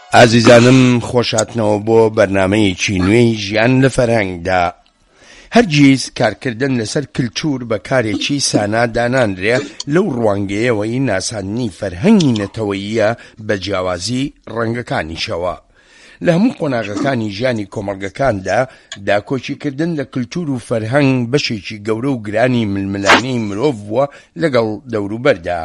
ئازیزانم خۆشاتنەوە بۆ بەرنامەیەکی نوێی ژیان لە فەرهەنگدا. هەرگیز کارکردن لەسەر کلتور بە کارێکی سانا دانانرێ لەو ڕوانگەیەوەی ناساندنی فەرهەنگی نەتەوەییە بە جیاوازی ڕەنگەکانیشەوە. لە هەموو قۆناغەکانی ژیانی کۆمەڵگەکاندا داکۆچیکردن لە کلتور و فەرهەنگ بەشێکی گەورە و گرانی ململانەی مرۆڤ بووە لەگەڵ دەوروبەردا.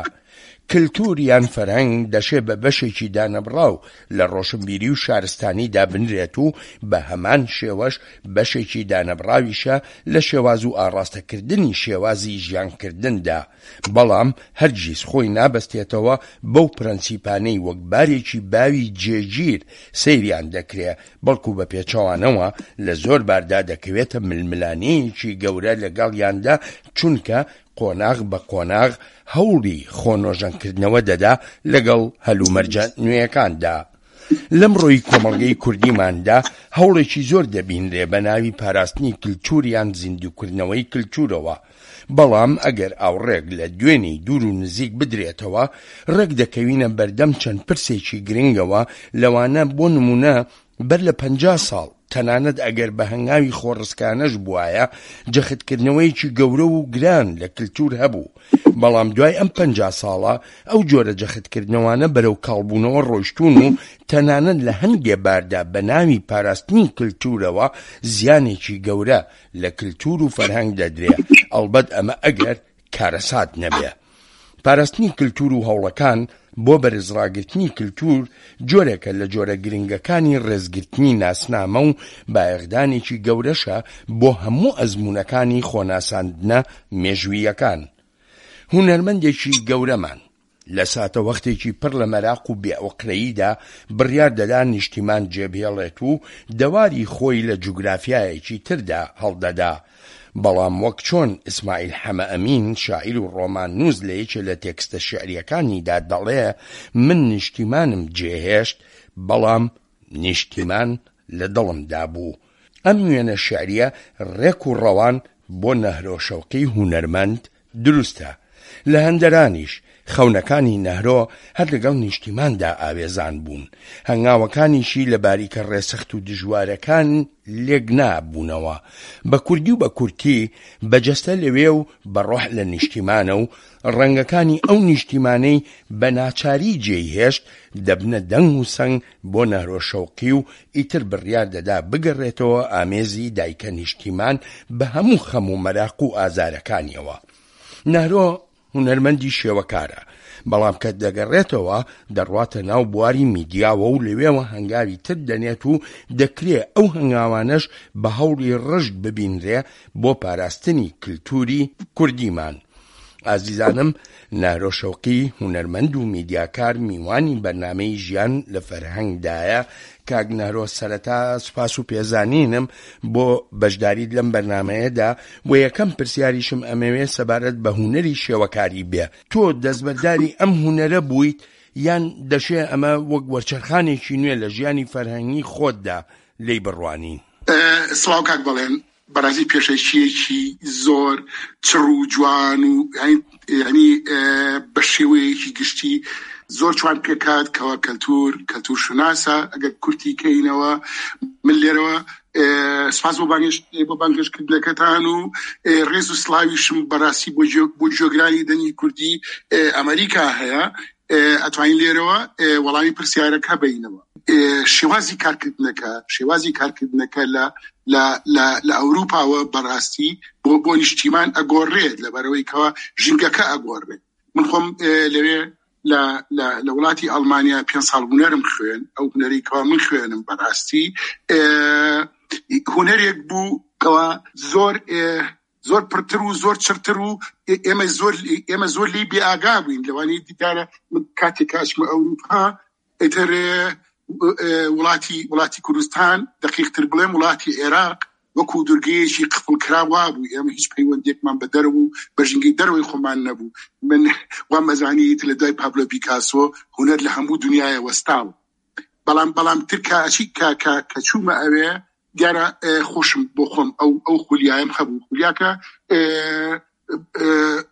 کلتور یان فەرهەنگ دەشێ بە بەشێکی دانەبڕاو لە ڕۆشنبیری و شارستانیدا بنرێت و بە هەمان شێوەش بەشێکی دانەبڕاویشە لە شێواز و ئاڕاستەکردنی شێوازی ژیانکردندا، بەڵام هەرگیز خۆی نابەستێتەوە بەو پرەنسیپانەی وەک بارێکی باوی جێگیر سەیریان دەکرێ، بەڵکو بە پێچەوانەوە لە زۆر باردا دەکەوێتە ململانەیەکی گەورە لەگەڵیاندا، چونکە قۆناغ بە قۆناغ هەوڵی خۆنۆژەنکردنەوە دەدا لەگەڵ هەلومەرجە نوێیەکاندا. لەم ڕۆی کۆمەڵگەی کوردیماندا هەوڵێکی زۆر دەبینرێ بە ناوی پاراستنی کلتوریان زیندوکردنەوەی کلتورەوە، بەڵام ئەگەر ئاوڕێک لە دوێنەی دوور و نزیک بدرێتەوە ڕێک دەکەوینە بەردەم چەند پرسێکی گرنگەوە، لەوانە بۆ نمونە بەر لە 50 ساڵ تەنانەت ئەگەر بە هەنگاوی خۆڕسکانەش بوایە جەختکردنەوەیکی گەورە و گران لە کلتور هەبوو، بەڵام دوای ئەم 50 ساڵە ئەو جۆرە جەختکردنەوەانە بەرەو کاڵبوونەوە ڕۆیشتون و تەنانەت لە هەندێ باردا بە ناوی پاراستنی کلتورەوە زیانێکی گەورە لە کلتور و فەرهەنگ دەدرێ، ئەڵبەت ئەمە ئەگەر کارەسات نەبێ. پاراستنی کلتور و هەوڵەکان بۆ بەرزڕاگرتنی کلتور جۆرێکە لە جۆرە گرنگەکانی ڕێزگرتنی ناسنامە و بایەخدانێکی گەورەشە بۆ هەموو ئەزموونەکانی خۆناساندنە مێژوویەکان. هونەرمەندێکی گەورەمان لە ساتە وەختێکی پڕ لە مەراق و بێئۆقرەییدا بڕیار دەدا نیشتیمان جێبهێڵێت و دەواری خۆی لە جوگرافیایەکی تردا هەڵدەدا، بەڵام وەک چۆن ئیسماعیل حەمە ئەمین شاعیر و ڕۆمان نووس لە یەکێ لە تێکستە شێعریەکانیدا دەڵێ من نیشتیمانم جێهێشت بەڵام نیشتیمان لە دڵمدا بوو. ئەم وێنە شێعریە ڕێک و ڕەوان بۆ نەهرۆ شەوقی هونەرمەند دروستە. لە هەندەرانیش خەونەکانی نەهرۆ هەر لەگەڵ نیشتیماندا ئاوێزان بوون، هەنگاوەکانیشی لە باریکە ڕێسەخت و دژوارەکان لێک نابوونەوە. بە کوردی و بە کورتی بەجەستە لەوێ و بەڕۆح لە نیشتیمانە و ڕەنگەکانی ئەو نیشتیمانەی بە ناچاری جێهێشت دەبنە دەنگ و سەنگ بۆ نەهرۆ شەوقی و ئیتر بڕیار دەدا بگەڕێتەوە ئامێزی دایکە نیشتیمان بە هەموو خەم و مەراق و ئازارەکانیەوە. نەهرۆ هونەرمەندی شێوەکارە، بەڵام کە دەگەڕێتەوە دەڕواتە ناو بواری میدیاوە و لەوێوە هەنگاوی تر دەنێت و دەکرێ ئەو هەنگاوانەش بە هەوڵی ڕشت ببینرێ بۆ پاراستنی کلتوری کوردیمان. ئازیزانم، نەهرۆ شەوقی هونەرمەند و میدیاکار میوانی بەرنامەی ژیان لە فەرهەنگدایە. کاک نەهرۆ، سەرەتا سوپاس و پێزانینم بۆ بەشداریت لەم بەرنامەیەدا. بۆ یەکەم پرسیاریشم ئەمەوێ سەبارەت بە هونەری شێوەکاری بێ. تۆ دەستبەرداری ئەم هونەرە بوویت یان دەشێ ئەمە وەک وەرچەرخانێکی نوێ لە ژیانی فەرهەنگی خۆتدا لێی بڕوانین؟ سڵاو کاک بەڵێن، بەڕاستی پێشەشیەکی زۆر چڕ و جوان و ینی بە شێوەیەکی گشتی زۆر جوان پێکات کەوا کەلتور شوناسە. ئەگەر کورتی کەینەوە من لێرەوە سپاس بۆ بانگشتکردنەکەتان و ڕێز و سڵاویشم بەڕاستی بۆ جۆگرانی دەنگی کوردی ئەمریکا هەیە. ئەتوانین لێرەوە وەڵامی پرسیارەکە بینەوە. شێوازی کارکردنەکە لە ئەوروپاوە بەڕاستی بۆ نیشتیمان ئەگۆڕێت لەبەرەوەی کەوا ژینگەکە ئەگۆڕێت. من خۆم لەوێ لە وڵاتی ئەڵمانیا 5 ساڵ هونەرم خوێن، ئەو هونەری کەوا من خوێنم بەڕاستی هونەرێک بوو کەوا زۆر پرتر و زۆر چرتر و ئێمە زۆر لی بێئاگا بووین. لەوانەیە دیدارە من کاتێک ئاچمە ئەوروپا ئیتر وڵاتی کوردستان دقیقتر بڵێم وڵاتی عێراق وەکو دورگەیەکی قفڵ کراوا بوو. ئێمە هیچ پەیوەندێکمان بە دەرەوە و بەژنگی دەرەوەی خۆمان نەبوو. من وام ئەزانیت لە دوای پابلۆ پیکاسۆ هونەر لە هەموو دنیای وەستاوە. بەڵام ترکا ئەچی کە چوومە ئەوێ دیارە خۆشم بۆ خۆم ئەو خولیایم هەبوو. خولیاکە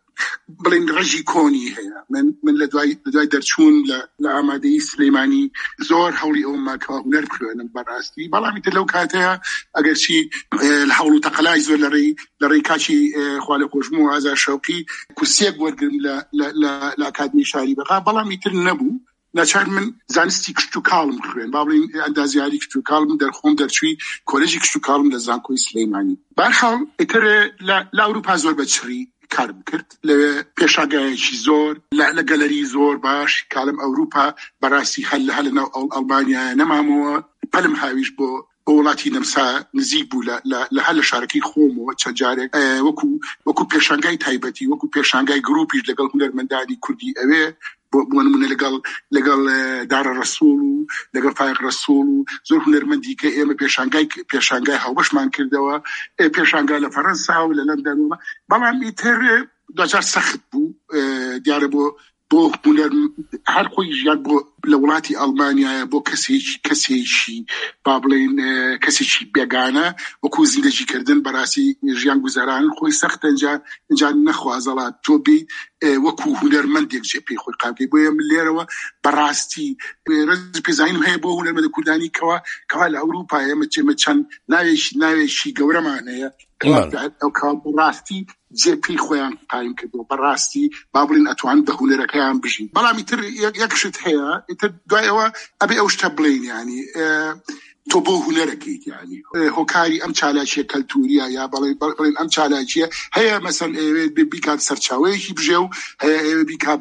بڵین ڕژی کۆنی هەیە من لە دوای دەرچوون لە ئامادەی سلەیمانی زۆر هەوڵی ئەوم کەوا هونەر بخوێنم بەڕاستی بەڵامی تر لەو کاتەیە ئەگەرچی لە هەوڵ و تەقەلای زۆر لە ڕێی کاچی خوا لە خۆشمە و ئازار شەوقی کورسێک وەرگرم لە ئاکادمی شاری بەغا بەڵامی تر نەبوو ناچار من زانستی کشت و کاڵم خوێن با بڵین ئەندازیاری کشت و کاڵم دەرخۆم دەرچووی کۆلێژی کشت و کاڵم لە زانکۆی سلەیمانی بەرحاڵ ئیتر لە ئەوروپا زۆر بەچڕی کارم کرد لەوێ پێشاگایەکی زۆر لە گەلەری زۆر باش کاڵم ئەوروپا بەڕاستی هەل لە ناو ئەڵمانیا نەمامەوە پەلم هاویش بۆ وڵاتی نەمسا نزیک بوو لە هەر لە شارەکەی خۆمەوە چەند جارێک وەکو پێشانگای تایبەتی وەکو پێشانگای گروپیش لەگەڵ هونەرمەندانی کوردی ئەوێ بۆ نمونە لەگەڵ دارە ڕەسوڵ و لەگەڵ فایق ڕەسوڵ و زۆر هونەرمەندی کە ئێمە پێشانگای هەڵبەشمان کردەوە پێشانگای لە فەڕەنسا و لە لەندەنەوە بەڵام ئیتر دوجار سەخت بوو دیارە بۆ هونەر هەر خۆی ژیان بۆ لە وڵاتی ئەڵمانیایە بۆ کەسێکی با بڵێن کەسێکی بێگانە وەکو زیندەجیکردن بەڕاستی ژیان گوزاران خۆی سەختە اینجا نەخوازەڵات تۆ بێ وەکو هونەرمەندێک جێ پێی خۆی قابلێ بۆیە من لێرەوە بەڕاستی ڕێز پێزانیم هەیە بۆ هونەرمەندە کوردانی کەوا لە ئەوروپا ئێمە چەند ناوێکی گەورەمان هەیە ئەو ڕاستی جێپی خۆیان قایم کردەوە بەڕاستی با بڵین ئەتوان بە هونەرەکەیان بژین بەڵامی تر یەکشت هەیە ئیتر دوایەوە ئەبێ ئەو شتە بڵین ینی تۆ بۆ هونەرەکەیت ینی هۆکاری ئەم چالاکیە کەلتوریە یا بڵین ئەم چالاکیە هەیە مەسەن بیکات سەرچاوەیەکی بژێ و هەیە ئێوە بیکا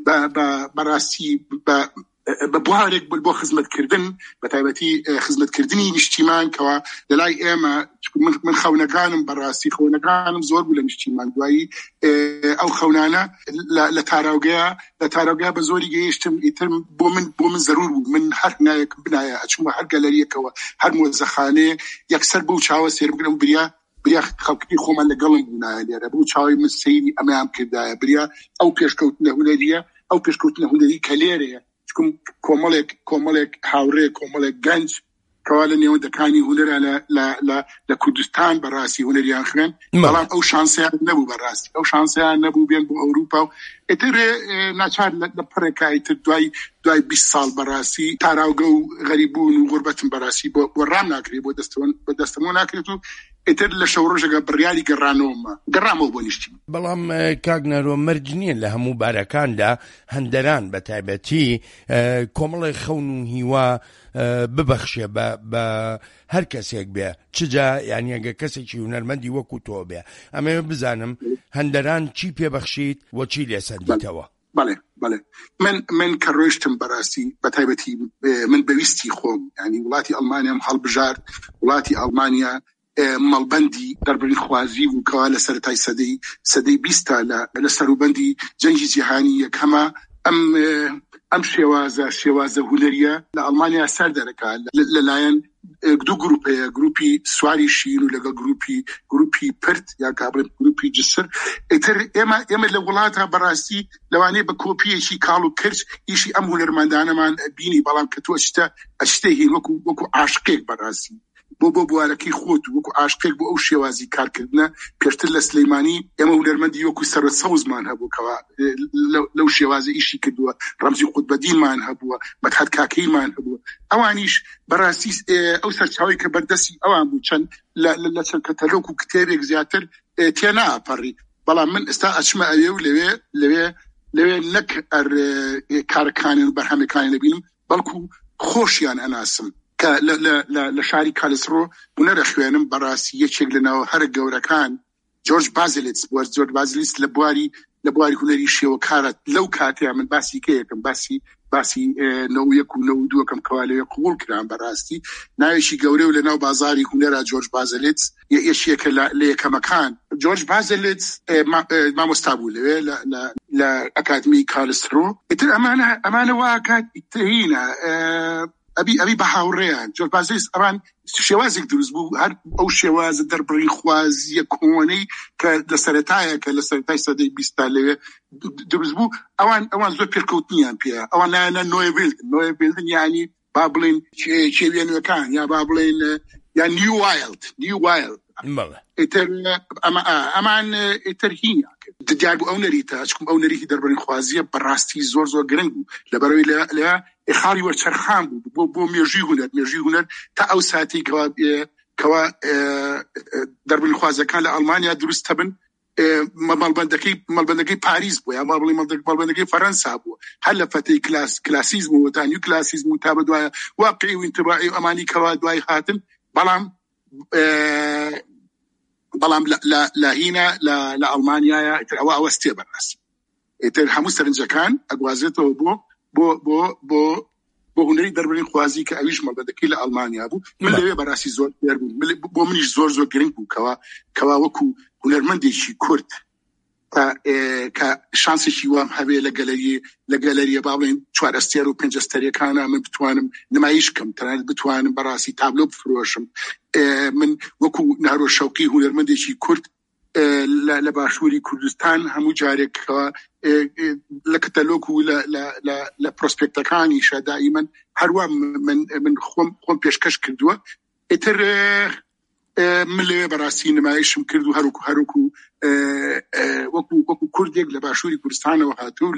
بەڕاستی بە بوارێک بۆ خزمەتکردن بە تایبەتی خزمەتکردنی نیشتیمان کەوا لەلای ئێمە من خەونەکانم بەڕاستی خەونەکانم زۆر بوو لە نیشتیمان دوایی ئەو خەونانە لە تاراوگەیە بە زۆری گەیشتم ئیتر بۆ من زەرور بوو من هەر نایەکم بنایە ئەچمە هەر گەلەریەکەوە هەر مۆزەخانەیە یەکسەر بەو چاوە سێر بگرم بریا خەڵکی خۆمان لەگەڵم بوونایە لێرە بۆ چاوی من سەیری ئەمەیان کردایە بریا ئەو پێشکەوتنە هونەریە ئەو پێشکەوتنە هونەری کە لێرەیە کۆمەڵێک هاوڕێ کۆمەڵێک گەنج کەوا لە نێوەندەکانی هونەرە لە کوردستان بەڕاستی هونەریان خوێن بەڵام ئەو شانسیان نەبوو بەڕاستی ئەو شانسیان نەبوو بێن بۆ ئەوروپا و ئیتر ناچار لە پڕێکایی تر دوای 20 ساڵ بەڕاستی تاراوگە و غەریبوون و غوربەتم بەڕاستی بۆ ڕام ناکرێت بۆ دەستەمەوە ناکرێت و ئیتر لە شەوڕۆژەکە بڕیاری گەڕامەوە بۆ نیشتیم بەڵام کاگنەرۆ مەرج نییە لە هەموو بارەکاندا هەندەران بە تایبەتی کۆمەڵی خەون و هیوا ببەخشێ بە هەر کەسێک بێ چجا یعنی ئەگە کەسێکی هونەرمەندی وەکو تۆ بێ ئەمە بزانم هەندەران چی پێبەخشیت و چی لێسەندیتەوە بەڵێ من کە ڕۆیشتم بەڕاستی بە تایبەتی من بەویستی خۆم ینی وڵاتی ئەڵمانیام هەڵبژارد وڵاتی ئەڵمانیا مەڵبەندی دەربڕین خوازی و کەوا لە سەرەتای سەدەی 20 لە سەروبەندی جەنگی جیهانی یەکەمە ئەم شێوازە هونەریە لە ئەڵمانیا سەر دەرەکە لەلایەن دوو گروپەیە گروپی سواری شین و لەگەڵ گروپی پرت یا کابرێت گروپی جسر ئیتر ئێمە لە وڵاتە بەڕاستی لەوانەیە بە کۆپیەکی کاڵ و کرد ئیشی ئەم هونەرمەندانەمان بینی بەڵام کە تۆ ئەشتە هین وەکو عاشقێک بەڕاستی بۆ بوارەکەی خۆت وەکو عاشقێک بۆ ئەو شێوازی کارکردنە پێشتر لە سلەیمانی ئێمە هونەرمەندی وەکو سەرە سەوزمان هەبوو کەوا لەو شێوازە ئیشی کردووە ڕەمزی قوتبەدینمان هەبووە مەدحەت کاکەیمان هەبووە ئەوانیش بەڕاستی ئەو سەرچاوی کە بەردەستی ئەوان بوو چەند لە چەند کەتەلۆگ و کتێبێک زیاتر تێناپەڕی بەڵام من ئێستا ئەچمە ئەوێ و لەوێ نەک کارەکانی و بەرهەمەکانی لەبینم بەڵکو خۆشیان ئەناسم کە لە شاری کالسڕۆ هونەرە خوێنم بەڕاستی یەکێک لەناو هەرە گەورەکان جۆرج بازلیتس لە بواری هونەری شێوە کارەت لەو کاتەیە من باسی کەیەکم باسی 91 و 92 کەوالەوێ قبول کران بەڕاستی ناوێکی گەورە و لە ناو بازاری هونەرە جۆرج بازلیتس یەکێکە لە یەکەمەکان جۆرج بازلیتس مامۆستا بوو لەوێ لە ئەکادمی کالسڕۆ ئیتر ئەمانە واکات ئیترهینە ئەبی بە هاوڕێیان جۆرج بازلیتس ئەمان شێوازێک دروست بوو هەر ئەو شێوازە دەربڕی خوازیە کۆنەی کە لە سەرەتایە کە لە سەرەتای سەدەی 20 لەوێ دروست بوو ئەوان زۆر پێکەوتنیان پێە ئەوان لایەنە نۆیڤیلدن یعنی با بڵێن کێوێنەکان یا با بڵێن يعني نيو وايلد ئیتر ئەمان ئیتر هینە دیار بوو ئەو نەریتە چکم ئەو نەریتی دەربڕین خوازیە بەڕاستی زۆر گرنگ بوو لەبەرەوەی لە ئێخاڵی وەرچەرخان بوو بۆ مێژووی هونەر تا ئەو ساتی کەوا دەربڕین خوازەکان لە ئەڵمانیا دروست هەبن مەڵبەندەکەی پاریس بوو یا مەڵبەندەکەی فەرەنسا بوو هەر لە فەتەی کلاسیزم و تا نیو کلاسیزم و تا بەدوایە واقعی و ئینتباعی ئەمانی کەوا دوای هاتن بەڵام لە هینە لە ئەڵمانیایە ئیتر ئەوە ستێ بەڕاست ئیتر هەموو سەرنجەکان ئەگوازێتەوە بۆ هونەری دەربڕین خوازی کە ئەویش مەڵبەندەکەی لە ئەڵمانیا بوو من لەوێ بەڕاستی زۆر فێر بوو بۆ منیش زۆر گرنگ بوو کەوا وەکو هونەرمەندێکی کورد کە شانسێکی وام هەبێ لە گەلەریە با بڵێن 4 ئەستێر و 5 ئەستێرەکانە من بتوانم نمایش بکەم تەنانەت بتوانم بەڕاستی تابلۆ بفرۆشم من وەکو نارۆ شەوقی هونەرمەندێکی کورد لە باشووری کوردستان هەموو جارێکەوە لە کەتەلۆک و لە پرۆسپێکتەکانیشە دائیمەن هەروە من خۆم پێشکەش کردووە ئیتر من لێ بەڕاستی نمایشم کرد و هەروکو وەکو کوردێک لە باشووری کوردستانەوە هاتوو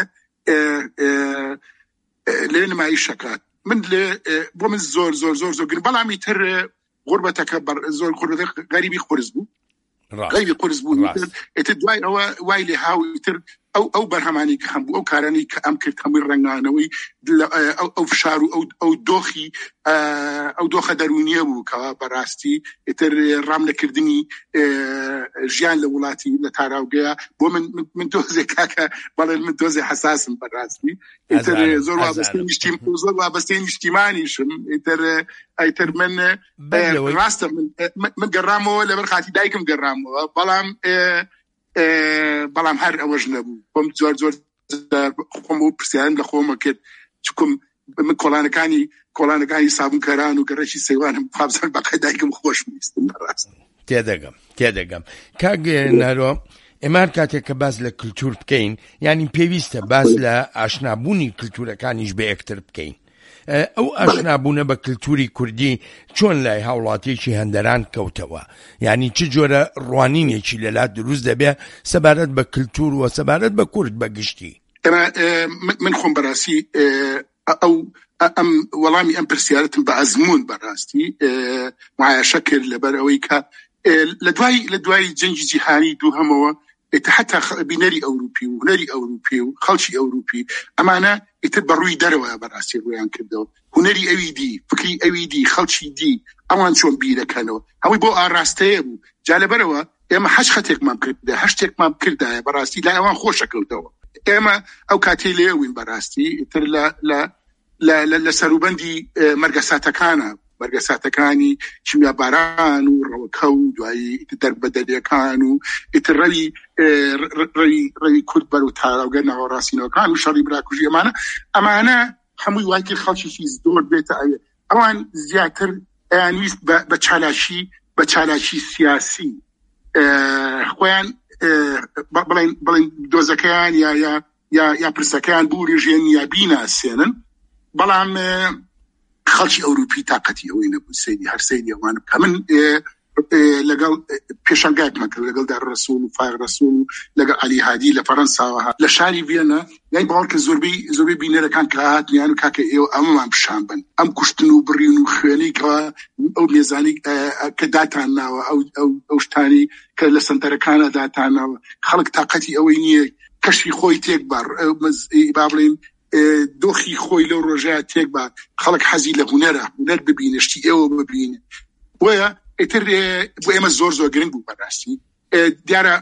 لێ نمایش شەکات من بۆ من زۆر گرنگ بەڵام ئیتر غوربەتەکە زۆر غوربەتە غەریبی قورس بوو ئیتر دوای ئەوە وای لێ هاو ئیتر ئەو بەرهەمانی کە هەم بوو ئەو کارانی کە ئەم کرد هەمووی ڕنگانەوەی ئەو فشار و ئەو دۆخە دەرونیە بوو کەوا بەڕاستی ئیتر ڕام لەکردنی ژیان لە وڵاتی لە تاراوگەیە بۆ من دۆزێک کاکە بەڵێن من دۆزێ حساسم بەڕاستی ئیتر زۆر وابەستەی نیشتیمانیشم ئیتر من ڕاستە من گەڕامەوە لەبەر خاتی دایکم گەڕامەوە بەڵام هەر ئەوەش نەبوو بۆم زۆر خۆم و پرسیارم لە خۆمە کرد چکم من کۆڵانەکانی سابونکەران و گەڕەکی سەیوانم خابزان بەقای دایکم خۆش ویستم بەڕاست تێدەگەم کاک نارۆ ئێمان کاتێک کە باز لە کلتور بکەین یعنی پێویستە باز لە ئاشنابوونی کلتورەکانیش بە یەکتر بکەین ئەو ئاشنابوونە بە کلتوری کوردی چۆن لای هاوڵاتیەکی هەندەران کەوتەوە یعنی چ جۆرە ڕوانینێکی لەلا دروست دەبێ سەبارەت بە کلتور و سەبارەت بە کورد بەگشتی من خۆم بەڕاستی ئەم وەڵامی ئەم پرسیارەتم بە ئەزمون بەڕاستی معایشە کرد لەبەر ئەوەی کە لە دوای جەنگی جیهانی دووهەمەوە حتى بنري أوروبي ونري أوروبي وخلشي أوروبي أمانة يتبروي دروا براسي ويان كده ونري أويدي فكري أويدي خلشي دي أمان شون بيدا كانوا هاوي بو أراستيبو جال بروا إما حشختك ما بكرده حشتك ما بكرده براسي لا أمان خوشك الدوا إما أو كاتيلي وين براسي تر لا سروبندي مرقساتكاني شميا باران وروكو دوای دربدليكان وتري ري كرد برو تارا وقلنا وراسينو كانوا شري براكوجي امانه حموي واكل خالشي في زدور بيت اوان زياتر يعني بچالاشي سياسي خوان بلين دوزكان يا برسكان بوريجين يا بينا سنن بلام خلشي أوروبي طاقتي أوين أبو سيدي هر سيدي أوان كمن لقال بيشانقاك مثلا لقال دار الرسول وفاير الرسول لقال علي هادي لفرنسا لشاري فينا يعني بقولك زوربي بينا كان كهات يعني كاك إيو أمام بشامبن أم كشتنو بريونو خياني كوا أو ميزاني كداتانا أو شتاني كالسنتر كان داتانا خلق طاقتي أويني كشفي خوي تكبر بابلين دۆخی خۆی لەو ڕۆژەیە تێک بە خەڵک حەزی لە هونەر ببینە شتی ئێوە ببینە بۆیە ئیتر بۆ ئێمە زۆر گرنگ بوو بەڕاستی دیارە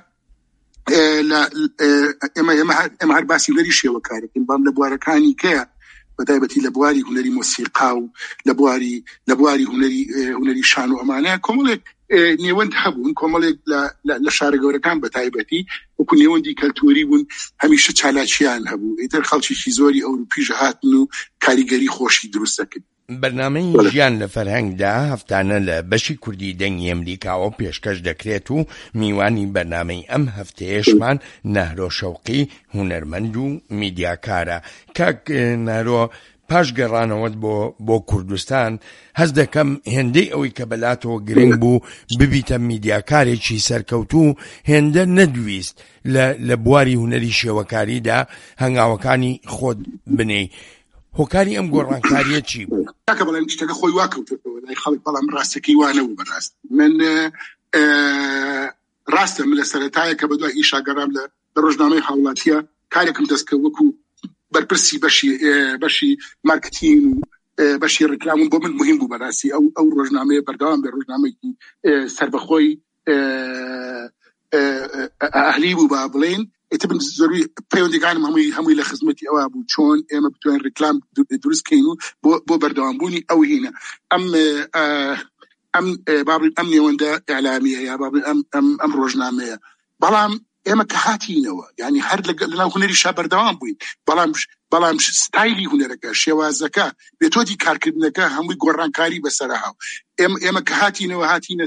ئێمە هەر باسی هونەری شێوەکارێکین بەڵام لە بوارەکانی کەیە بەتایبەتی لە بواری هونەری مۆسیقا و لە بواری هونەری شان و ئەمانە کۆمەڵێک نێوەند هەبوون کۆمەڵێک لە شارە گەورەکان بەتایبەتی وەکو نێوەندی کەلتوری بوون هەمیشە چالاکیان هەبوو ئیتر خەڵکیشی زۆری ئەوروپیش هاتن و کاریگەری خۆشی دروست دەکرد بەرنامەی ژیان لە فەرهەنگدا هەفتانە لە بەشی کوردی دەنگی ئەمریکاوە پێشکەش دەکرێت و میوانی بەرنامەی ئەم هەفتەیەشمان نەهرۆ شەوقی هونەرمەند و میدیاکارە کاک نارۆ پاش گەڕانەوەت بۆ کوردستان هەز دەکەم هێندەی ئەوەی کە بەلاتەوە گرنگ بوو ببیتە میدیاکارێکی سەرکەوتوو هێندە نەدویست لە بواری هونەری شێوەکاریدا هەنگاوەکانی خۆت بنێ. هۆکاری ئەم گۆڕانکاریە چی بوو؟ تاکە بەڵام شتەکە خۆی واکەوتەوە لای خەڵک، بەڵام ڕاستەکەی وانە بوو. بەڕاست من ڕاستە من لە سەرەتایە کە بەدوای ئیشاگەڕام لە ڕۆژنامەی هاوڵاتیە کارێکم دەستکە وەکو بەرپرسی بەشی مارکتینگ و بەشی ڕێکلام بۆ من مهم بوو. بەڕاستی ئەو ڕۆژنامەیە بەردەوام بێ ڕۆژنامەیەکی سەربەخۆی ئەهلی بوو با بڵێن. ئێتر زۆری پەیوەندیەکانم هەمووی لە خزمەتی ئەوە بوو چۆن ئێمە بتوانین ڕێکلام دروستکەین و بۆ بەردەوامبوونی ئەو هینە ئەم نێوەندە ئیعلامیە یا ئەم ڕۆژنامەیە. بەڵام ئێمە کە هاتینەوە یعنی هەر لەناو هونەری شا بەردەوام بووین، بەڵام ستایلی هونەرەکە شێوازەکە بێتۆتی کارکردنەکە هەمووی گۆڕانکاری بەسەرهاو. ئێمە کە هاتینە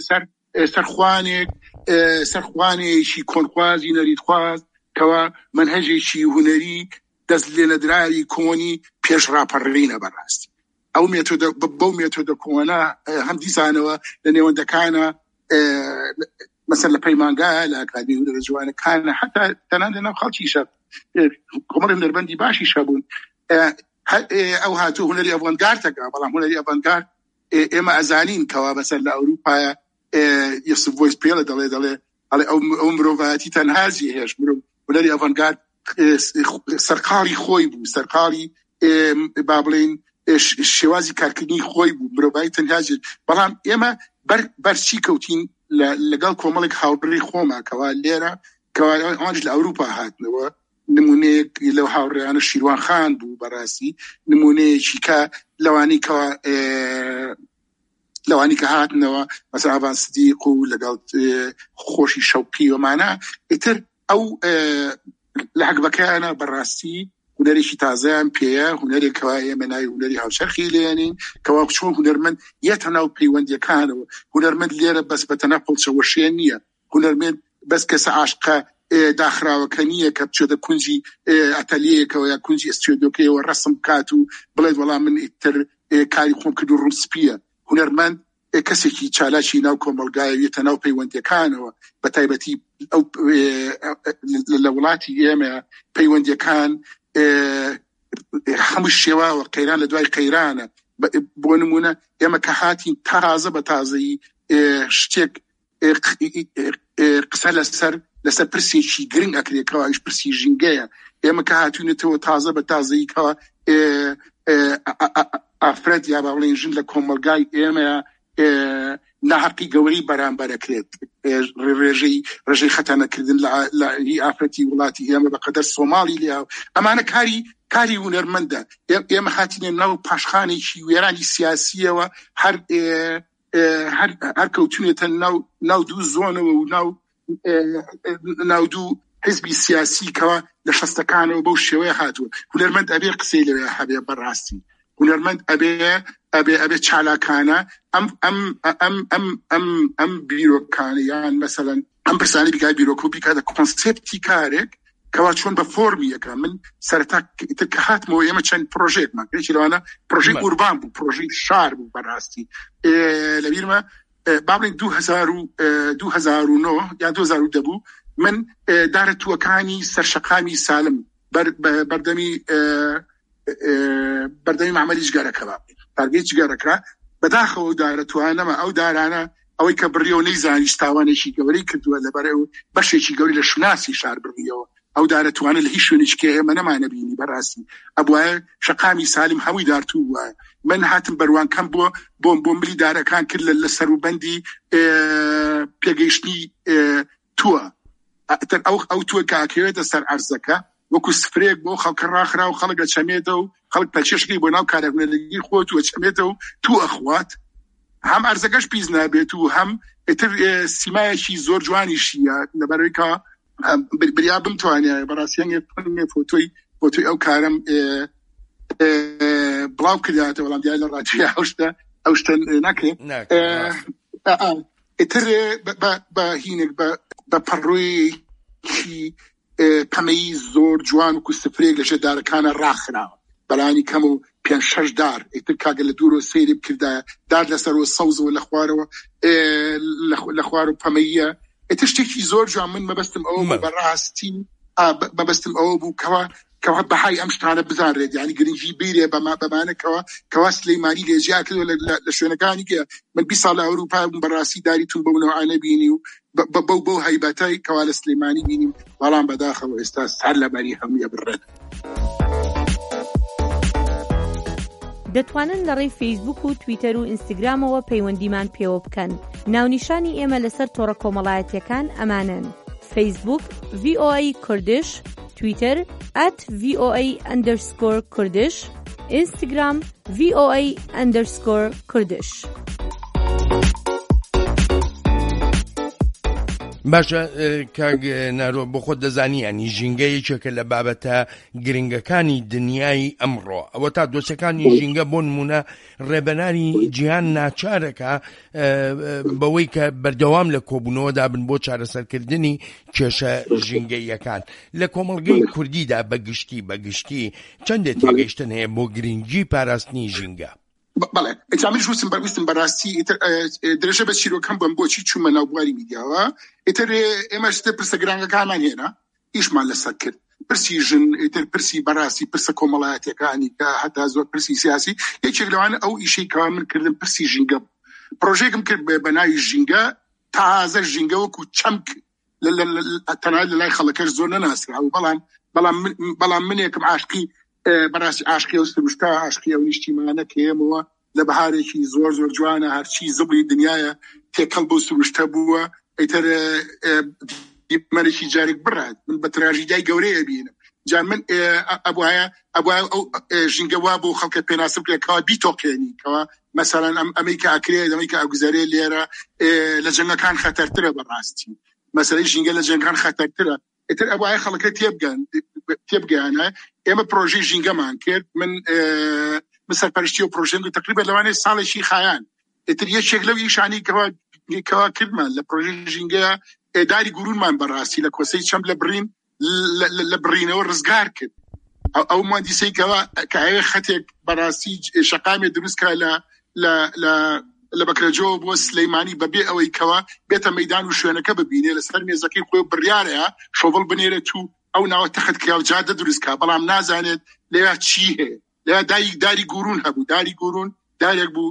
سەرخوانێکی کۆنخوازی نەریتخواز کەوا منهەجێکی هونەری دەست لێ نەدراری کۆنی پێش ڕاپەڕینە. بەڕاستی ئەو مێتۆدە کۆنا هەم دیزانەوە لە نێوەندەکانە مثلا لە پەیمانگایە لە ئاکادمی هونەرە جوانەکانە حتا تەنان لەناو خەڵکیشە کۆمەڵی هونەربەندی باشیشە بوون. ئەو هاتوو هونەری ئەڤانگاردەکە، بەڵام هونەری ئەڤانگارد ئێمە ئەزانین کەوا بەسەر لە ئەوروپایە یوسف ڤۆیس پێڵە دەڵێ ئەو مرۆڤایەتی تەنهازی هێش مرۆڤ هونەری ئەڤانگارد سەرقاڵی خۆی بوو، سەرقاڵی با بڵێن شێوازی کارکردنی خۆی بوو، مرۆڤایی تەنهازی. بەڵام ئێمە بەرچی کەوتین لەگەڵ کۆمەڵێک هاوڕێی خۆمان کەوا لێرە کەوا ئەوانش لە ئەوروپا هاتنەوە. نمونەیەک لەو هاوڕێیانە شیروان خان بوو، بەڕاستی نمونەیەکی کە لەوانی کە هاتنەوە مەسەڵ ئاڤان سدیق و لەگەڵ خۆشی شەوقی ومانە ئیتر ئەو لە حەقبەکەیانە بەڕاستی هونەرێکی تازەیان پێیە، هونەرێکەوە ئێمە ناوی هونەری هاوشەرخی لێنین کەوا چۆن هونەرمەند یەتە ناو پەیوەندیەکانەوە. هونەرمەند لێرە بەس بەتەنە پڵچەوەشێ نییە، هونەرمەند بەس کەسە عاشقە داخراوەکە نییە کە بچۆتە کونجی ئەتەلیەکەوە یا کونجی ئەستێدۆکەیەوە ڕەسم بکات و بڵێت وەڵام من ئیتر کاری خۆم کرد و ڕووسپیە. هونەرمەند کەسێکی چالاکی ناو کۆمەلگایەوێتە ناو پەیوەندیەکانەوە، بە تایبەتی لە وڵاتی ئێمە پەیوەندیەکان هەموو شێواوە قەیران لە دوای قەیرانە. بۆ نمونە ئێمە کە هاتین تازە بە تازەیی شتێک قسە لەسەر پرسێکی گرنگ ئەکرێتەوە، ئەویش پرسی ژینگەیە. ئێمە کە هاتوونێتەوە تازە بە تازەیی کەوە ئافرەت یا با بڵێن ژن لە کۆمەلگای ئێمە ناحەقی گەوری بەرامبەرەکرێت، ڕێژەی خەتانەکردن لە ئافرەتی وڵاتی ئێمە بەقەدەر سۆماڵی لێ ئەمانە کاری هونەرمەندە. ئێمە هاتینە ناو پاشخانێکی وێرانی سیاسیەوە، هەر کەوتونێتە ناو دوو زۆنەوە و ناو دوو حزبی سیاسی کەوا لە شەستەکانەوە بەو شێوەیە هاتووە. هونەرمەند ئەبێ قسەی لەوێ هەبێ. بەڕاستی هونەرمەند ئەبێ چالاکانە ئەم بیرۆکانە یان مەسەڵەن ئەم پرسانی بکای بیرۆکۆ بیکاتە کۆنسێپتی کارێک کەوا چۆن بە فۆرمی یەکە. من سەرەتا کە هاتمەوە ئێمە چەند پرۆژێکمان کرێکی لەوانە پرۆژەی ئوربان بوو، پرۆژەی شار بوو. بەڕاستی لەبیرمە با بڵێن 2009 یا 2010 بوو من دارەتووەکانی سەرشەقامی سالم بەردەمی معمەلی جگەرەکە تارگەی جگەرەکە بەداخەوە دارەتوانەمە ئەو دارانە ئەوەی کە بڕیەوە نەیزانی تاوانێکی گەورەی کردووە لەبەرەوە بەشێکی گەوری لە شناسی شار بڕیەوە. ئەو دارەتوانە لە هیچ شوێنێکی ئێمە نەمانە بینی. بەڕاستی ئەبوایە شەقامی سالم هەمووی دارتوو وایە. من هاتم بەروانکەم بۆ ملی دارەکان کرد لە سەروبەندی پێگەیشتنی تووە. ئەو تووە کاکەوێتە سەر عەرزەکە وەکو سفرێک بۆ خەڵکە ڕاخرا و خەڵک ئەچەمێتە و خەڵک پەچێشکی بۆ ناو کارەبنەرگی خۆت و ئەچەمێتە و توو ئەخوات. هەم عەرزەکەش پیس نابێت و هەم ئیتر سیمایەکی زۆر جوانیشیە لەبەرەوەی بریا بمتوانێ بەڕاستیان فۆتۆی ئەو کارم بڵاو کرداتە وەڵام دیای لە ڕاتوی ئەو شتە ناکرێت. ئیتر بە هینێک بە پەڕۆیەکی پەمەی زۆر جوان وکو سفرێک لە ژێدارەکانە ڕاخراوە بەلانی کەم و پیان شش دار ایتر کاغل دورو سیری بکرده دار لسر و صوز و لخوارو پمیه ایتشتکی زور جو من مبستم او براستی مبستم او بو كوا بحي أمشتنا بزارد يعني قرنجي بيري بمعنى كوا سليماني لجاء كده لشونكاني كده من بيصال أوروبا براسي داري تون بونوعانا بينيو بو هيباتي كوا سليماني بينيو والان بداخل وإستاذ تعلم عليها همية بالرد. دەتوانن لەڕێی فەیسبوک و تویتەر و ئینستاگرامەوە پەیوەندیمان پێوە بکەن. ناونیشانی ئێمە لەسەر تۆڕە کۆمەڵایەتیەکان ئەمانن: فەیسبوک VOA کوردش، تویتر @VOA_Kurdish، Instagram VOA_Kurdish. باشە کاگ نارۆ بۆ خۆت دەزانی ینی ژینگەیەکێکە لە بابەتە گرنگەکانی دنیای ئەمڕۆ ئەوە تا دۆچەکانی ژینگە بۆ نمونە ڕێبەرانی جیهان ناچارەکە بەوەی کە بەردەوام لە کۆبوونەوەدا بن بۆ چارەسەرکردنی کێشە ژینگەیەکان لە کۆمەڵگەی کوردیدا بەگشتی چەندێک تێگەیشتن هەیە بۆ گرنگی پاراستنی ژینگە. بەڵێ ئەجامیش ویستم بەڕاستی درێژە بە چیرۆکەم بم بۆچی چوومە ناوبواری میدیاوە ئیتر ئێمەش پرسە گرانگەکانمان هێنا ئیشمان لەسەر کرد پرسی ژن ئیتر پرسی بەڕاستی پرسە کۆمەڵایەتیەکانی کە هەتا زۆر پرسی سیاسی یەکێک لەوانە ئەو ئیشەی کەوا من کردم پرسی ژینگە پرۆژێکم کرد بە ناوی ژینگە تازە ژینگە وەکو چەمک تەنها لە لای خەڵکەش زۆر نەناسراوە بەڵام منێکم عاشقی بەڕاستی عاشقی ئەو سروشتا عاشقی ئەو نیشتیمانە کێمەوە لە بەهارێکی زۆر جوانە هەرچی زبڵی دنیایە تێکەڵ بۆ سروشتە بووە ئیتر دیمەرێکی جارێک بڕات من بە تراژیدای گەورەیە بینم جان من ئەبوایە ئەو ژینگە وا بۆ خەڵکە پێناسم کرێکەوە بیتۆقێنی کەوە مەسەڵەن ئەمریکا ئەکرێت ئەمریکا ئەگوزارێ لێرە لە جەنگەکان خەتەرترە بەڕاستی مەسەلەی ژینگە لە جەنگەکان خەتەرترە ئیتر ئەبوایە خەڵکە تێبگەیانە ئێمە پرۆژەی ژینگەمان کرد من سەرپەرشتی و پرۆژەم تقریبا لەوانەیە ساڵێکی خایان ئیتر یەکێک لەو ئیشانی کەوا کردمان لە پرۆژەی ژینگە داری گورونمان بەڕاستی لە کۆسەی چەم لە بڕینەوە ڕزگار کرد ئەو مهندسەی کە ئەوێ خەتێک بەڕاستی شەقامێ دروستکە لە بەکرەجۆ بۆ سلەیمانی بەبێ ئەوەی کەوا بێتە مەیدان و شوێنەکە ببینێ لەسەر مێزەکەی خۆی بڕیارەیە شۆڤڵ بنێرێت و ئەو ناوە تەخت کیا و جادە دروستکە بەڵام نازانێت لێوە چی هەیە لێوە داری گورون هەبوو داری گورون دارێک بوو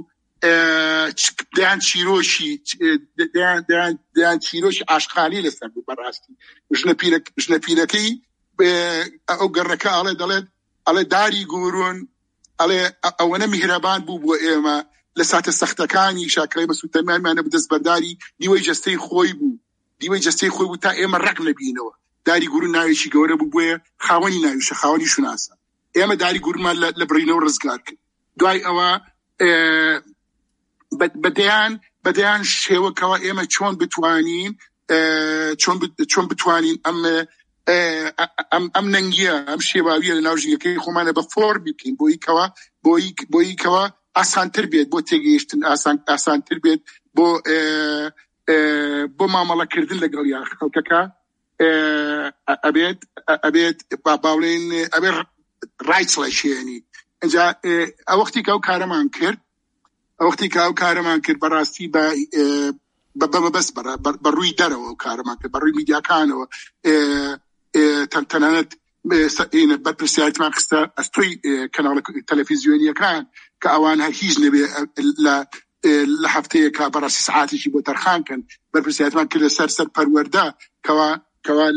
دەیان چیرۆشی عاشقانی لەسەر بوو بەڕاستی ژنە پیرەکەی ئەو گەڕەکە ئەڵێ داری گورون ئەڵێ ئەوەنە میهرەبان بوو بۆ ئێمە لە ساتە سەختەکانی شاکرای بەسوتەمانمانە دەستبەرداری دیوەی جەستەی خۆی بوو تا ئێمە ڕق نەبینەوە داری گورون ناوێکی گەورە بوو بۆیە خاوەنی ناویشە خاوەنی شوناسە ئێمە داری گورمان لە بڕینەوە ڕزگار کرد دوای ئەوە بەدەیان شێوەکەوە ئێمە چۆن بتوانین ئەم نەنگیە ئەم شێواویە لە ناو ژینگەکەی خۆمانە بە فۆر بکەین بۆی کەوە ئاسانتر بێت بۆ تێگەیشتن ئاسانتر بێت بۆ مامەڵەکردن لەگەڵ خەڵکەکە ئەبێت باوڵێن ئەبێت ڕایت لەشێنی ئەجا ئەوەختی کە ئەو کارەمان کرد بەڕاستی بەس بەڕووی دەرەوە و کارەمان کرد بەڕووی میدیاکانەوە تەنانەت بەرپرسیارەتمان خستە ئەستۆی کەناڵە تەلەڤیزیۆنیەکان کە ئەوان هەر هیچ نەبێ لە هەفتەیەکە بەڕاستی سعاتێکی بۆ تەرخانکەن بەرپرسیارەتمان کرد لەسەر پەروەردە کەوا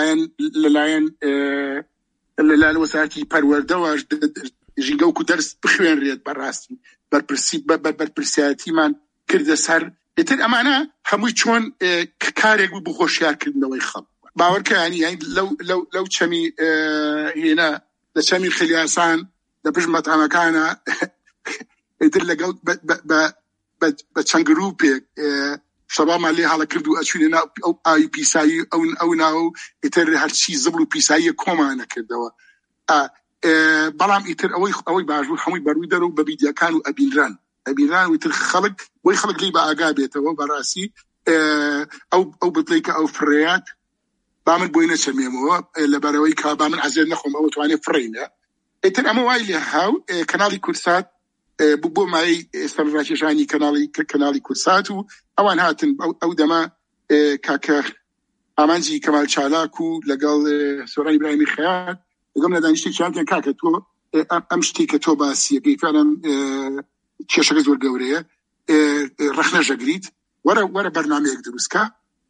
لەلایەن وەزارەتی پەروەردەوە ژینگە وەکو دەرس بخوێنرێت بەڕاستی بەرپرسیارەتیمان کردە سەر ئیتر ئەمانە هەمووی چۆن کارێک بوو بۆ خۆشیارکردنەوەی خەڵک باوەڕکە ینی لەو چەمی هێنا لە چەمی خلیاسان لە پشت مەتامەکانە ئیتر لەگەڵ بە چەند گروپێک شەبامان لێ هەڵە کرد و ئەچوونێ ئەو ئاوی پیسایی ئەو ناو ئیتر هەرچی زبڵ و پیسایی کۆمانە کردەوە بەڵام ئیتر ئەوەی باشبوو هەمووی بەرووی دەرەوە بە میدیاکان و ئەبینران ویتر خەڵک لی بە ئاگا بێتەوە بەڕاستی ئەو بڵێ کە ئەو فڕێات با من بۆی نەچەمێمەوە لەبەرەوەی کا با من عەزێر نەخۆم ئەوە توانێ فڕینە ئیتر ئەمە وای لێ هاو کەناڵی کورسات بۆ مای ئێستا ڕاکێشانی کەناڵی کورسات و ئەوان هاتن ئەو دەما کاکە ئامانجی کەمال چالاک و لەگەڵ سۆران ئیبراهیمی خەیات لەگەڵ لە دانیشتێکیان کاکە تۆ ئەم شتی کە تۆ باسیەکەی فعلا کێشەکە زۆر گەورەیە ڕەخنەژەگریت وەرە بەرنامەیەک دروستکە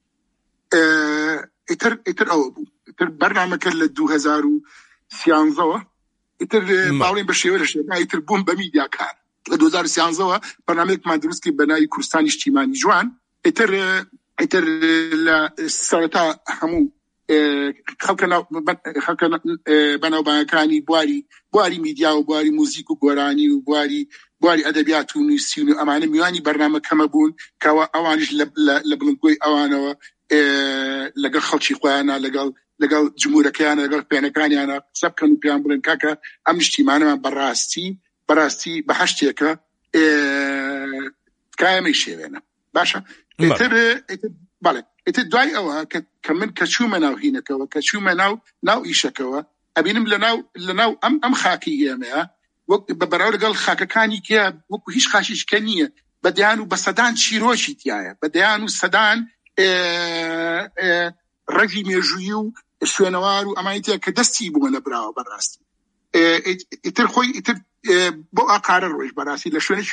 ئیتر ئەوە بوو ئیتر بەرنامەکە لە 2013ەوە ئیتر باڵێن بە شێوە لە شێوە ئیتر بووم بە میدیاکار لە 2013ەوە بەرنامەیەکمان دروستکە بە ناوی کوردستانی نیشتیمانی جوان ئیتر لە سەرەتا هەموو خەڵکە بەناوبانەکانی بواری میدیا و بواری موزیک و گۆرانی و بواری ئەدەبیات و نووسین و ئەمانە میوانی بەرنامەکەمە بوون کەوا ئەوانش لە بڵندگۆی ئەوانەوە لەگەڵ خەڵکی خۆیانە لەگەڵ جمهورەکەیانە لەگەڵ پێنەکانیانە قسە بکەن و پێیان بڵێن کاکە ئەم نیشتیمانەمان بەڕاستی بە هەشتێکە کایەمەی شێوێنە باشە بەڵێ ئیتر دوای ئەوە کە من کە چوومە ناو هینەکەوە کە چوومە ناو ئیشەکەوە ئەبینم لەناو ئەم خاکی ئێمەیە بەراو لەگەڵ خاکەکانی کە وەکو هیچ خاشیشکە نییە بەدەیان و بە سەدان چیرۆشی تایە بەدەیان و سەدان ڕەگی مێژووی و شوێنەوار و ئەمانیتە کە دەستی بووە لە براوە بەڕاستی ئیتر خۆی ئیتر بۆ ئاقارە ڕۆژ بەڕاستی لە شوێنێکی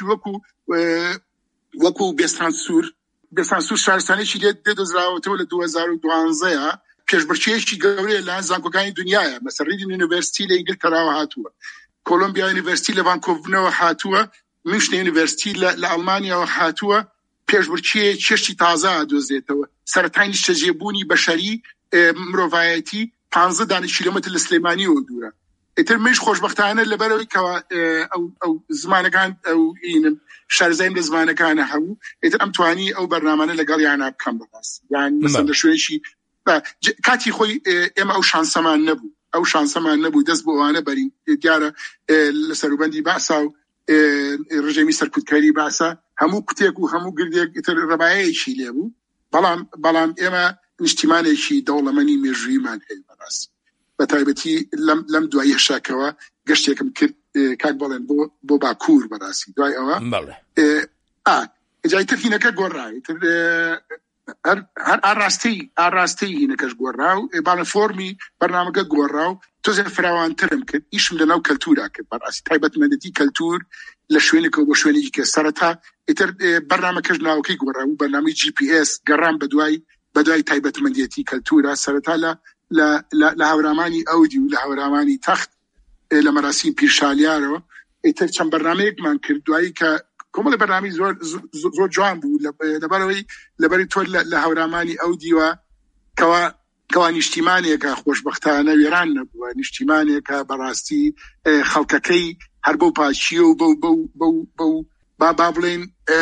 وەکو بێستانسوور شارستانێکی لێ دەدۆزراوەتەوە لە 2012 پێشبڕکێیەکی گەورەیە لە زانکۆکانی دنیاە مەسەڵ ریدن یونیڤەرسیتی لە ئینگلتەراوە هاتووە کۆلۆمبیا یونیڤەرسیتی لە ڤانکۆڤرنەوە هاتووە میشنە یونیڤەرسیتی لە ئەڵمانیاوە هاتووە پێشبڕکێ چێشتی تازە دۆزێتەوە سەرەتای نیشتەجێبوونی بەشەری مرۆڤایەتی 15 دانە کیلۆمەتر لە سلێمانیەوە دوورە ئیتر منیش خۆشبەختانە لەبەرەوەی کەوا ئەو زمانەکان ئەو شارزایم لە زمانەکانە هەبوو ئیتر ئەم توانی ئەو بەرنامانە لەگەڵ یانە بکەم بەڕاست یان مەسەڵ لە شوێنێکی کاتی خۆی ئێمە ئەو شانسەمان نەبوو دەست بۆ ئەوانە بەرین دیارە لە سەروبەندی باسا و ڕژێمی سەرکوتکاری باسا هەموو قوتێک و هەموو گردێک ئیتر ڕەبایەیەکی لێبوو بەڵام ئێمە نیشتیمانێکی دەوڵەمەنی مێژوویمان هەیە بەڕاستی بەتایبەتی لەم دوای هێشاکەوە گەشتێکم کرد کاک بەڵێن بۆ باکوور بەڕاستی دوای ئەوە ئجایتر هینەکە گۆڕاوی هەر ئاڕاستی هینەکەش گۆڕاو باڵە فۆرمی بەرنامەکە گۆڕاو تۆزێ فراوانترم کرد ئیشم لەناو کەلتورا کرد بەڕاستی تایبەتمەندەتی کەلتور لە شوێنێکەوە بۆ شوێنێکی کە سەرەتا ئیتر بەرنامەکەش ناوەکەی گۆڕاو بەرنامەی GPS گەڕام بەدوای تایبەتمەندەتی کەلتورا سەرەتا لە هاورامانی ئەودی و لە هاورامانی تەخت لە مەراسیم پیرشالیارەوە ئیتر چەند بەرنامەیەکمان کرد دوایی کە کۆمەڵی بەرنامی زۆر جوان بوو لەبەری تۆ لە هاورامانی ئەودیوە کەوا نیشتیمانێکە خۆشبەختانە وێران نەبووە نیشتیمانێکە بەڕاستی خەڵکەکەی هەر بەو پاچیە و با بڵێن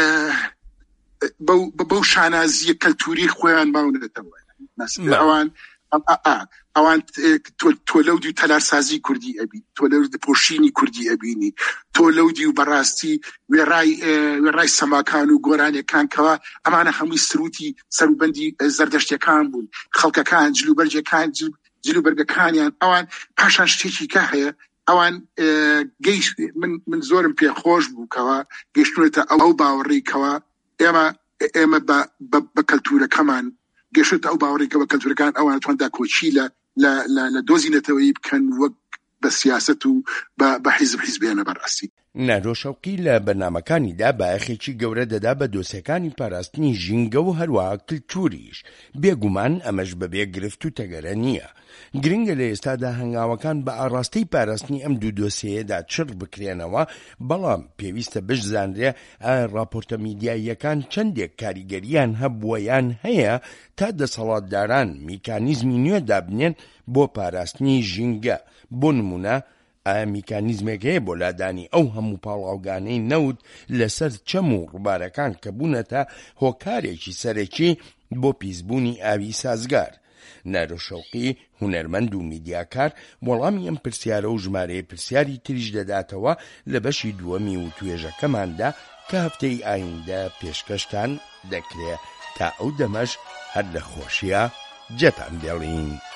بەو شانازیە کەلتوری خۆیان باونێتەوە ئەوان تۆ لەودی و تەلارسازی کوردی ئەبی تۆ لەودی پۆشینی کوردی ئەبینی تۆ لەودی و بەڕاستی وێڕای سەماکان و گۆرانەکان کەوا ئەمانە هەمووی سروتی سەروبەندی زەردەشتەکان بوون خەڵکەکان جلوبەرجەکان جلوبەرگەکانیان ئەوان پاشان شتێکی کە هەیە ئەوان گەیشت من زۆرم پێخۆش بوو کەوا گەشتونێتە ئەو باوەڕی کەوا ئێمە بە کەلتورەکەمان گەشت ئەو باوەڕێکە بە کەلتورەکان ئەوان تواندا کۆچی لە دۆزینەتەوەی بکەن وەک بە سیاست و بە حیزبێنە بەڕاستی نادۆشەوقی لە بەرنامەکانیدا بایەخێکی گەورە دەدا بە دۆسیەکانی پاراستنی ژینگە و هەروەها کلتوریش بێگومان ئەمەش بەبێ گرفت و تەگەرە نییە گرنگە لە ئێستادا هەنگاوەکان بە ئاڕاستەی پاراستنی ئەم دوو دۆسیەیەدا چڕ بکرێنەوە بەڵام پێویستە بشزانرێ راپۆرتە میدیاییەکان چەندێک کاریگەریان هەبووە یان هەیە تا دەسەڵاتداران میکانیزمی نوێ دابنێن بۆ پاراستنی ژینگە بۆ نمونە ئایا میکانیزمێک هەیە بۆ لادانی ئەو هەموو پاڵاوگانەی نەوت لەسەر چەم و ڕووبارەکان کە بوونەتە هۆکارێکی سەرەکی بۆ پیسبوونی ئاوی سازگار نارۆشەوقی هونەرمەند و میدیاکار وەڵامی ئەم پرسیارە و ژمارەیە پرسیاری تریش دەداتەوە لە بەشی دووەمی و توێژەکەماندا کە هەفتەی ئایندە پێشکەشتان دەکرێت تا ئەو دەمەش هەر لە خۆشیە جێتان دێڵین.